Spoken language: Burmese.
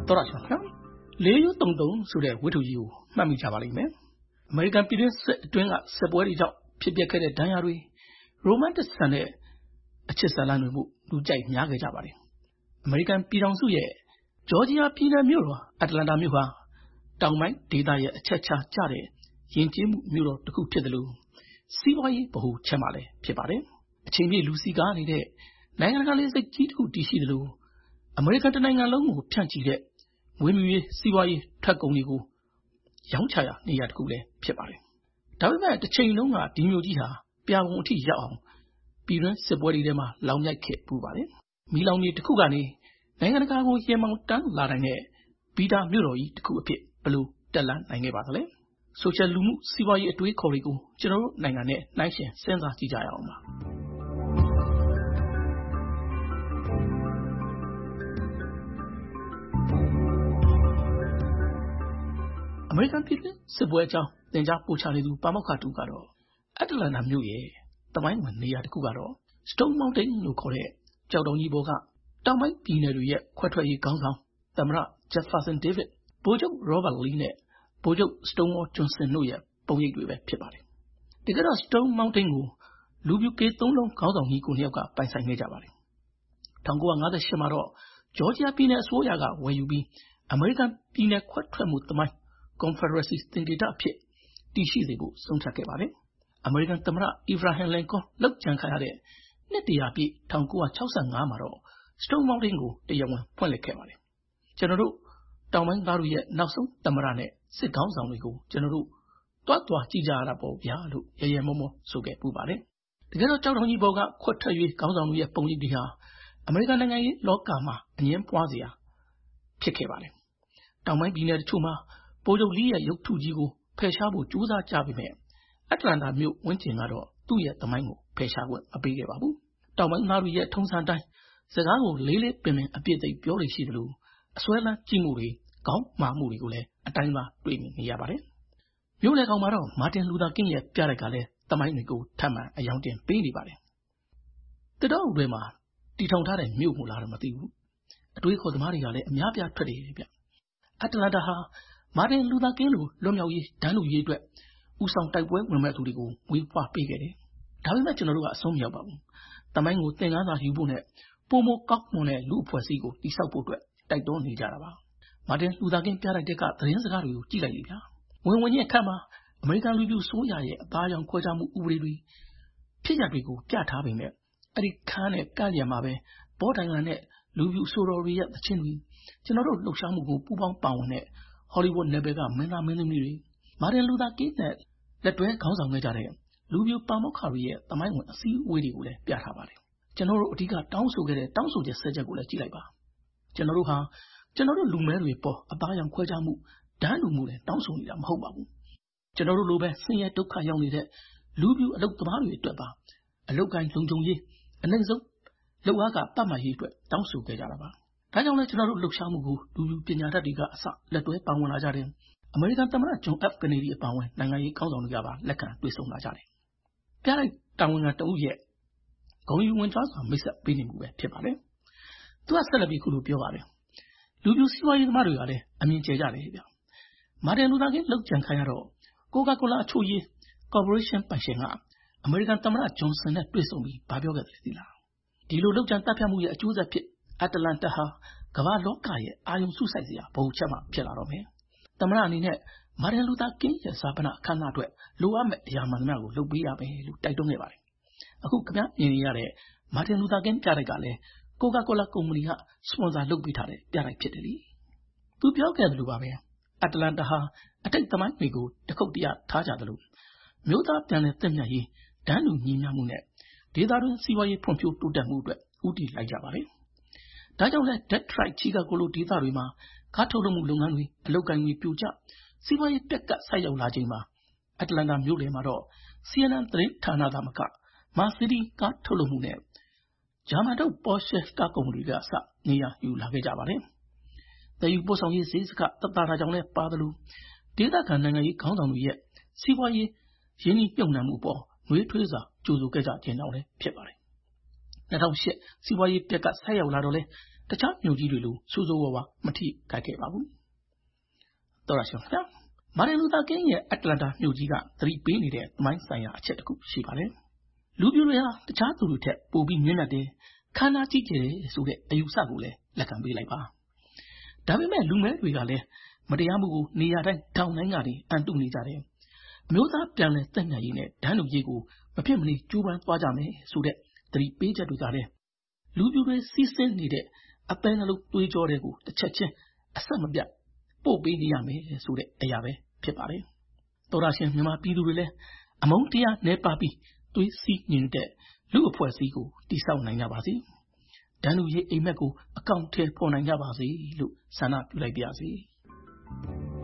တော်ရဆောင်လေးယူတုံဆိုတဲ့ဝတ္ထုကြီးကိုမှတ်မိကြပါလိမ့်မယ်အမေရိကန်ပြည်တွင်းစစ်အတွင်းကစစ်ပွဲတွေကြောင့်ဖြစ်ပျက်ခဲ့တဲ့ဒဏ်ရာတွေရိုမန်တစ်ဆန်တဲ့အချစ်ဇာတ်လမ်းတွေမှုလူကြိုက်များခဲ့ကြပါတယ်အမေရိကန်ပြည်ထောင်စုရဲ့ဂျော်ဂျီယာပြည်နယ်မြို့တော်အတ္တလန္တာမြို့ဟာတောင်ပိုင်းဒေသရဲ့အချက်ချာကျတဲ့ယဉ်ကျေးမှုမြို့တော်တစ်ခုဖြစ်တယ်လို့စီးပွားရေးဗဟိုချက်မှလည်းဖြစ်ပါတယ်အချိန်ပြည့်လူစီကားနေတဲ့နိုင်ငံတကာလေးစိတ်ကြီးတစ်ခုတည်ရှိတယ်လို့အမေရိကန်နိုင်ငံလုံးကိုဖြန့်ချီတဲ့ဝင်းမြူရေးစီးပွားရေးထွက်ကုန်တွေကိုရောင်းချရာနေရာတစ်ခုလည်းဖြစ်ပါတယ်ဒါပေမဲ့တစ်ချိန်လုံးကဒီမျိုးကြီးဟာပြာပုံအထိရောက်အောင်ပြည်တွင်းစစ်ပွဲတွေထဲမှာလောင်မြိုက်ခဲ့ပူပါတယ်မီလောင်မြေတစ်ခုကနေနိုင်ငံတကာကိုရေမောင်တန်းလာနိုင်တဲ့ဘီတာမြို့တော်ကြီးတစ်ခုအဖြစ်ဘယ်လိုတက်လှမ်းနိုင်ခဲ့ပါသလဲဆိုရှယ်လူမှုစီးပွားရေးအတွေးခေါ်တွေကိုကျွန်တော်တို့နိုင်ငံနဲ့နှိုင်းယှဉ်စဉ်းစားကြည့်ကြရအောင်ပါအမေရိကန်ပြည်စစ်ပွဲအကြောင်းသင်ကြားပို့ချနေသူပါမောက္ခတူကတော့အတ္တလန္တာမြို့ရဲ့တမိုင်းဝင်နေရာတစ်ခုကတော့ Stone Mountain လို့ခေါ်တဲ့ကြောက်တုံကြီးပေါ်ကတောင်ပိုင်းပြည်နယ်တွေရဲ့ခွဲထွက်ရေးခေါင်းဆောင်သမ္မတ Jefferson Davis ဗိုလ်ချုပ် Robert Lee နဲ့ဗိုလ်ချုပ် Stonewall Jackson တို့ရဲ့ပုံရိပ်တွေပဲဖြစ်ပါတယ်။ဒီကတော့ Stone Mountain ကိုလူပြူကေသုံးလုံးခေါင်းဆောင်ကြီးကိုနှစ်ယောက်ကပိုင်ဆိုင်ခဲ့ကြပါတယ်။1958မှာတော့ဂျော်ဂျီယာပြည်နယ်အစိုးရကဝယ်ယူပြီးအမေရိကန်ပြည်နယ်ခွဲထွက်မှုသမိုင်း Confederacy သင်္ကေတအဖြစ်တည်ရှိစေဖို့ဆုံးဖြတ်ခဲ့ပါတယ်။အမေရိကန်သမ္မတ Abraham Lincoln လောက်ကျန်ခါရတဲ့နှစ်တရာပြည့်1965မှာတော့ Stone Mountain ကိုတရားဝင်ဖွင့်လှစ်ခဲ့ပါတယ်။ကျွန်တော်တို့တောင်ပိုင်းသားတို့ရဲ့နောက်ဆုံးသမ္မတနဲ့စစ်ကောင်းဆောင်တွေကိုကျွန်တော်တို့တွားကြည့်ကြရတာပေါ့ဗျာလို့ရေရေမောမောဆိုခဲ့ပူပါတယ်။တကယ်တော့ကြောက်တောင်ကြီးဘောကခွတ်ထွက်၍ကောင်းဆောင်တွေရဲ့ပုံရိပ်တွေဟာအမေရိကန်နိုင်ငံရေးလောကမှာအငင်းပွားစရာဖြစ်ခဲ့ပါတယ်။တောင်ပိုင်းပြည်နယ်တချို့မှာဗိုလ်ချုပ်လီရဲ့ရုပ်ထုကြီးကိုဖယ်ရှားဖို့ကြိုးစားကြပေမဲ့အတ္တလန္တာမြို့ဝန်းကျင်ကတော့သူ့ရဲ့သမိုင်းကိုဖယ်ရှားခွင့်မပေးခဲ့ပါဘူး။တောင်ပိုင်းသားတွေရဲ့ထုံးစံတိုင်းစကားကိုလေးလေးပင်ပင်အပြည့်သိပ်ပြောလို့ရှိသလိုအစွဲလန်းကြည့်မှုတွေခေါင်းမာမှုတွေကိုလည်းအတိုင်းသာတွေ့မြင်နေရပါတယ်။မြို့လေကောင်မှာတော့မာတင်လူသာကင်းရဲ့ပြတိုက်ကလည်းသမိုင်းတွေကိုထပ်မံအယောင်တင်ပေးနေပါတယ်။တတော်ဥတွေမှာတီထောင်ထားတဲ့မြို့ကိုလာတော့မသိဘူး။အတွေးခေါ်သမားတွေကလည်းအများပြထွက်တယ်ဗျ။အတ္တလန္တာဟာမာတင်လူသာကင်းလိုလွတ်မြောက်ရေးဒန်းလူရေးအတွက်ဦးဆောင်တိုက်ပွဲဝင်မဲ့သူတွေကိုဝေးဖွားပေးခဲ့တယ်။ဒါပေမဲ့ကျွန်တော်တို့ကအဆုံးမရောက်ပါဘူး။သမိုင်းကိုသင်ခန်းစာယူဖို့နဲ့ပုံမကောက်မွန်တဲ့လူအဖွဲ့အစည်းကိုတိစောက်ဖို့အတွက်တိုက်တွန်းနေကြတာပါ။မာတင်လူသာကင်းပြတိုက်တဲ့ကသတင်းစကားတွေကိုကြည့်လိုက်လေဗျာ။ဝင်ရဲ့အခါမှာအမေရိကန်လူပြူဆိုးရရဲ့အသားရောင်ခွဲခြားမှုဥပဒေတွေဖြစ်ရတွေကိုပြထားပေမဲ့အဲ့ဒီခန်းနဲ့ကန့်လျက်မှာပဲဘောတိုင်ငံနဲ့လူပြူဆိုတော်တွေရဲ့သချင်းတွေကျွန်တော်တို့လှုပ်ရှားမှုကိုပူးပေါင်းပါဝင်တဲ့ဟောလိဝုဒ်နယ်ပယ်ကမင်းသားမင်းသမီးတွေမာတင်လူသာကင်းနဲ့လက်တွဲခေါင်းဆောင်ခဲ့ကြတဲ့လူပြူပါမောက္ခတွေရဲ့သမိုင်းဝင်အစည်းအဝေးတွေကိုလည်းပြထားပါတယ်ကျွန်တော်တို့အဓိကတောင်းဆိုခဲ့တဲ့တောင်းဆိုချက်ဆက်ချက်ကိုလည်းကြည့်လိုက်ပါကျွန်တော်တို့ဟာကျွန်တော်တို့လူမဲတွေပေါ်အသားရောင်ခွဲခြားမှုဒန်းလူမှုနဲ့တောင်းဆိုနေတာမဟုတ်ပါဘူးကျွန်တော်တို့လိုပဲဆင်းရဲဒုက္ခရောက်နေတဲ့လူပြူအလုပ်သမားတွေအတွက်ပါအလုပ်ကိုင်းလုံခြုံရေးအနိုင်ဆုံးလုပ်အားကပတ်မှတ်ရေးအတွက်တောင်းဆိုခဲ့ကြတာပါဒါကြောင့်လည်းကျွန်တော်တို့လှုပ်ရှားမှုကိုလူပြူပညာတတ်တွေကအစလက်တွဲပါဝင်လာကြတယ်အမေရိကန်သမ္မတဂျွန် F ကနေဒီအပါအဝင်နိုင်ငံရေးခေါင်းဆောင်တွေကပါလက်ခံတွေ့ဆုံလာကြတယ်ပြလိုက်တာဝန်ခံတအုပ်ရဲ့ဂုဏ်ယူဝင်ကြွားစွာမိတ်ဆက်ပေးနေမှုပဲဖြစ်ပါတယ်သူကဆက်လက်ပြီးခုလိုပြောပါတယ်လူပြူစီးပွားရေးသမားတွေကလည်းအမြင်ကျကြတယ်ဗျမာတင်လူသာကင်းလောက်ကြံခိုင်းရတော့ကိုကာကိုလာအချို့ရေးကော်ပိုရေးရှင်းပိုင်ရှင်ကအမေရိကန်သမ္မတဂျွန်ဆန်နဲ့တွေ့ဆုံပြီးဘာပြောခဲ့တယ်သိလားဒီလိုလောက်ကြံတပ်ဖြတ်မှုရဲ့အကျိုးဆက်ဖြစ်အတ္တလန္တာဟာကမ္ဘာလောကရဲ့အာရုံစုစိုက်စရာဘုံချက်မှဖြစ်လာတော့မယ်သမ္မတအနေနဲ့မာတင်လူသာကင်းရဲ့စာပနာအခမ်းအနားအတွက်လိုအပ်မဲ့အရာမှန်သမျှကိုလုပ်ပေးရမယ်လို့တိုက်တွန်းခဲ့ပါတယ်အခုခင်ဗျားမြင်နေရတဲ့မာတင်လူသာကင်းပြတိုက်ကလည်းကိုကာကိုလာကုမ္ပဏီကစပွန်ဆာလုပ်ပေးထားတဲ့ပြတိုက်ဖြစ်တယ်လေသူပြောခဲ့တယ်လို့ပါပဲအတ္တလန္တာဟာအတိတ်သမိုင်းတွေကိုတခုတ်တရထားကြတယ်လို့မြို့သားပြန်တဲ့တက်မြတ်ရေးဒန်းလူညီမျှမှုနဲ့ဒေသတွင်းစီးပွားရေးဖွံ့ဖြိုးတိုးတက်မှုအတွက်ဦးတည်လိုက်ကြပါတယ်ဒါကြောင့်လဲ Detroit ချီကာဂိုလိုဒေသတွေမှာကားထုတ်လုပ်မှုလုပ်ငန်းတွေအလုပ်ကိုင်တွေပြိုကျစီးပွားရေးပြက်ကတ်ဆိုက်ရောက်လာချိန်မှာအတ္တလန္တာမြို့လေမှာတော့ CNN သတင်းဌာနသမကမာစီးတီးကားထုတ်လုပ်မှုနဲ့ဂျာမန်တို့ Porsche ကားကုမ္ပဏီတွေကစနေရယူလာခဲ့ကြပါတယ်။တည်ယူပို့ဆောင်ရေးဈေးစကသက်သာတာကြောင့်လည်းပါတယ်လို့ဒေသခံနိုင်ငံရေးခေါင်းဆောင်တွေရဲ့စီးပွားရေးရင်းနှီးမြှုပ်နှံမှုပေါ်နှွေးထွေးစွာကြိုးဆိုခဲ့ကြခြင်းကြောင့်လည်းဖြစ်ပါတယ်။2008စီးပွားရေးပြက်ကဆိုက်ရောက်လာတော့လေတခြားမြို့ကြီးတွေလိုဆိုးဆိုးဝါးဝါးမထိခိုက်ခဲ့ပါဘူး။တော်ရရှင်ဗျာမာတင်လူသာကင်းရဲ့အတ္တလန္တာမြို့ကြီးကသတိပေးနေတဲ့သမိုင်းဆိုင်ရာအချက်တစ်ခုရှိပါတယ်။လူပြိုတွေဟာတခြားသူတွေထက်ပိုပြီးမြင့်မြတ်တယ်ခန္ဓာကြီးကျယ်တယ်ဆိုတဲ့အယူဆကိုလည်းလက်ခံပေးလိုက်ပါ။ဒါပေမဲ့လူမဲတွေကလည်းမတရားမှုကိုနေရာတိုင်းထောင်တိုင်းကနေအန်တုနေကြတယ်။အမျိုးသားပြန်လည်တက်ညံ့ရေးနဲ့ဒန်းလူရေးကိုမဖြစ်မနေကြိုးပမ်းသွားကြမယ်ဆိုတဲ့သတိပေးချက်တွေကလည်းလူပြိုတွေစီးဆင်းနေတဲ့အပန်းနှလုံးတွေးကြောတဲ့ကိုတစ်ချက်ချင်းအဆက်မပြတ်ပို့ပေးနေရမယ်ဆိုတဲ့အရာပဲဖြစ်ပါတယ်။တော်ရရှင်မြန်မာပြည်သူတွေလည်းအမုန်းတရားနေပါပြီးသွေးစည်းညင်တဲ့လူအဖွဲ့အစည်းကိုတိဆောက်နိုင်ကြပါစေ။ဒန်းလူရေးအိမ်မက်ကိုအကောင့်ထဲပေါ်နိုင်ကြပါစေလို့ဆန္ဒပြုလိုက်ပါရစေ။